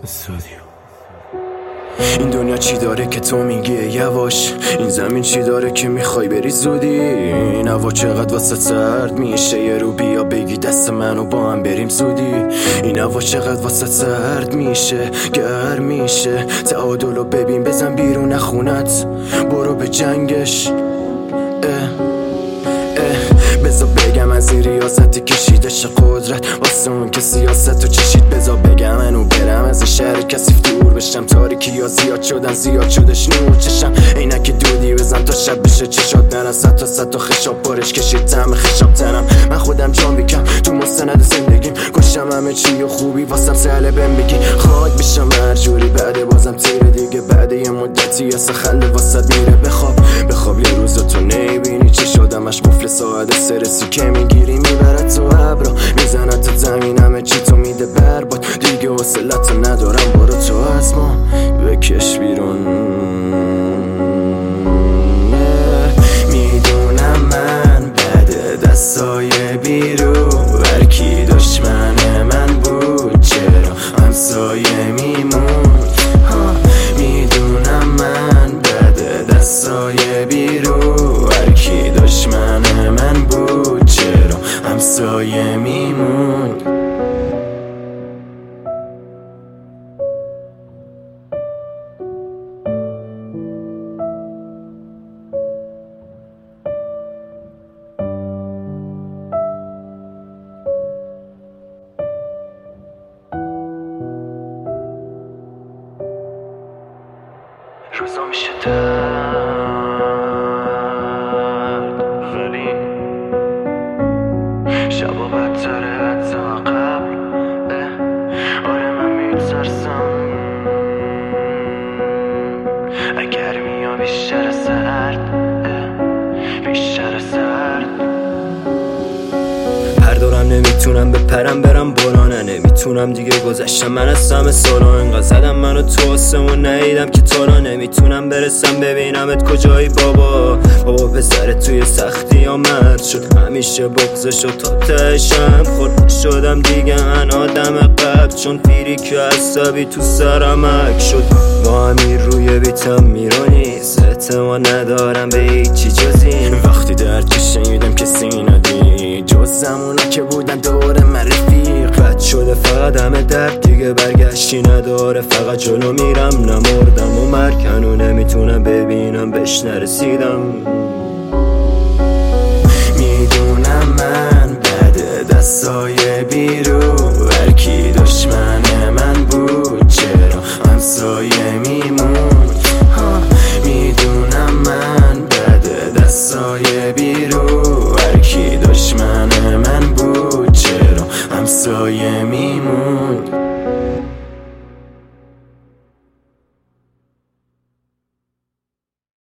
این دنیا چی داره که تو میگی یواش؟ این زمین چی داره که میخوای بری زودی؟ این هوا چقدر واسه سرد میشه؟ یه رو بیا بگی دست منو با هم بریم زودی. این هوا چقدر واسه سرد میشه، گرم میشه. تعادلو ببین، بزن بیرون خونت، برو به جنگش. بذار بگم از این ریاستی کشیدش قدرت واسه اون که سیاست رو چشید. بذار بگم منو برم از این شهر کسیف دور بشم. تاریکی ها زیاد شدن، زیاد شدش نور چشم. عینک دودی بزن تا شب بشه چشات نرن. صد تا خشاب بارش کشید طعم خشاب تنم. من خودم جان بیکم تو مستند زندگیم، کشم همه چی و خوبی واسم سهله بهم بگی. خاک بشم هر جوری بعد بازم تیره دیگه. بعد یه مدتی یا خنده واسط میره. بخواب یه روز تو نمیبینی چی شدمش قفل ساعت سرسی که میگیری میبرد تو ابرا، میزند تو زمین همه چی تو میده برباد. دیگه حوصله‌تو ندارم، برو تو از ما بکش بیرون. میدونم من بده دستای بیرون، هرکی دشمن من بود چرا همسایه میمون. میدونم من بده دستای بیرون، هرکی دشمن من بود چرا همسایه میمون. روزا میشه درد ولی شبا بدتره حتی قبل. آره من میترسم اگر میام بیشتر سرد، بیشتر سرد. هر دورم نمیتونم بپرم برم برانه، نمیتونم دیگه گذشتم من از همه سالا. انقدر زدم منو تو آسمون ندیدم که تو را نمیتونم برسم ببینمت کجایی بابا. پسرت توی سختی ها مرد شد، همیشه بغضش و تا تهشم خورد شدم دیگه من آدم قبل. چون پیری که عصبی تو سرم حک شد، با همین روی بیتم میرونیست. اعتماد ندارم به هیچی جز این. وقتی درد شنیدم کسی ندید جز زمونا که بودن دور من رفیق. قد شده فقط همه درد دیگه برگشتی نداره. فقط جلو میرم نمردم و مرکنو نمیتونم ببینم بهش نرسیدم. میدونم من بده دستای بیرون، هرکی دشمن من بود چرا همسایه میمون. میدونم من بده دستای بیرون، هرکی دشمن من بود چرا همسایه